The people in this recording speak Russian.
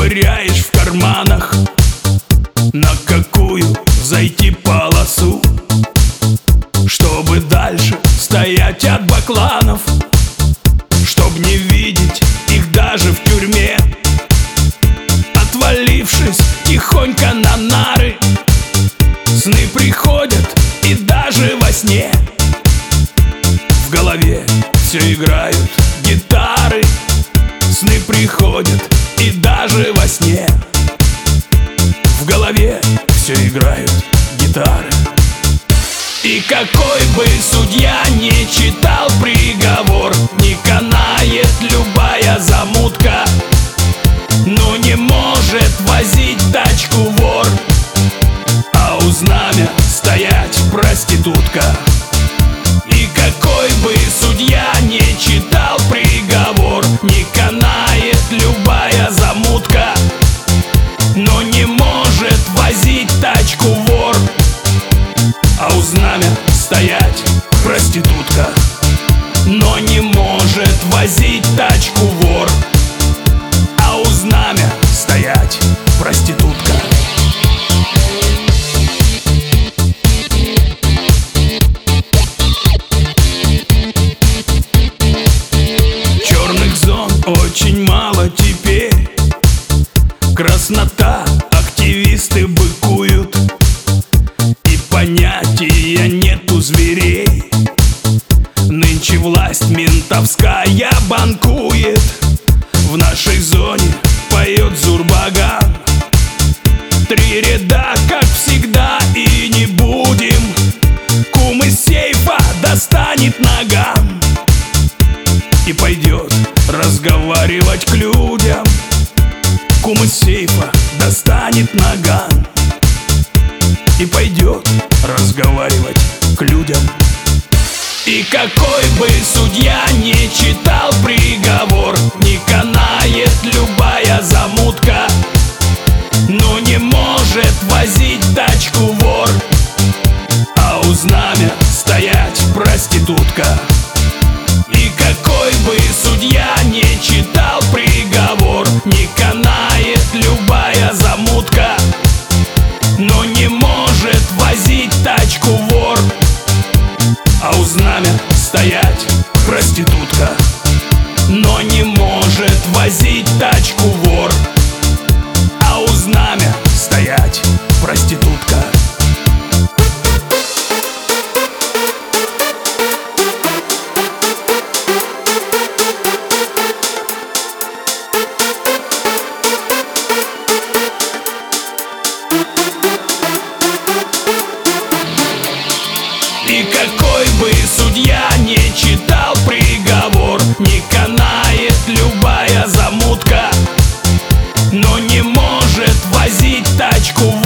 ковыряешь в карманах, на какую зайти полосу, чтобы дальше стоять от бакланов, чтоб не видеть их даже в тюрьме. Отвалившись тихонько на нары, сны приходят и даже во сне. В голове все играют гитары, сны приходят и даже во сне. В голове все играют гитары. И какой бы судья не читал приговор, не канает любая замутка, но не может возить тачку вор, а у знамя стоять проститутка. И какой бы судья не читал приговор, не канает любая замутка, но не может возить тачку вор, а у знамя стоять проститутка. Но не может возить тачку вор, а у знамя стоять проститутка. Черных зон очень мало теперь, краснота, активисты быкуют, и понятия нету зверей. Нынче власть ментовская банкует, в нашей зоне поет Зурбаган. 3 ряда, как всегда, и не будем. Кум из сейфа достанет наган и пойдет разговаривать к людям. Кум из сейфа достанет наган и пойдет разговаривать к людям. И какой бы судья не читал приговор, не канает любая замутка, но не может возить тачку вор, а у знамя стоять проститутка. И какой бы судья не читал приговор, не канает любая замутка, но не может возить тачку вор, а у знамя стоять проститутка. Но не может возить тачку вор, а у знамя стоять проститутка. И какой бы судья не читал приговор, не канает любая замутка, но не может возить тачку